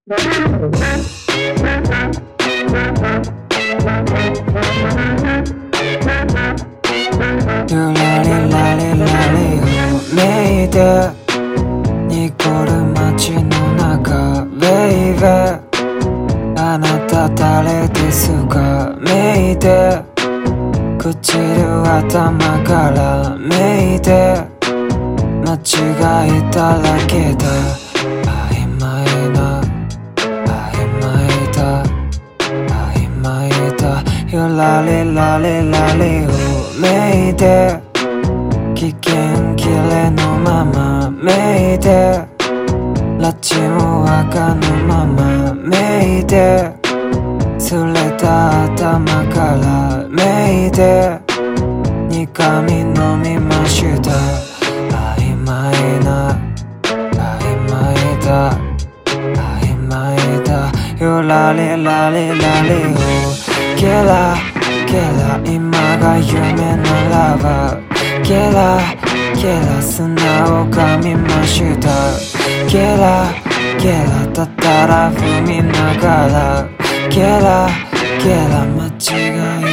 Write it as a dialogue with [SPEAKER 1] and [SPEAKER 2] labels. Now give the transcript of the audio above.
[SPEAKER 1] ゆらりらりらりうめいて濁る街の中ベイベーあなた誰ですかめいて唇頭からめいて間違えただけだ曖昧な曖昧だ曖昧だゆらりらりらりうめいて危険切れのままめいて拉致も赤のままめいてすれた頭からめいて苦味飲みました曖昧な曖昧だ曖昧だゆらりらりらりをゲラゲラ今が夢ならばゲラゲラ砂を噛みましたゲラゲラだったら踏みながらゲラゲラ間違い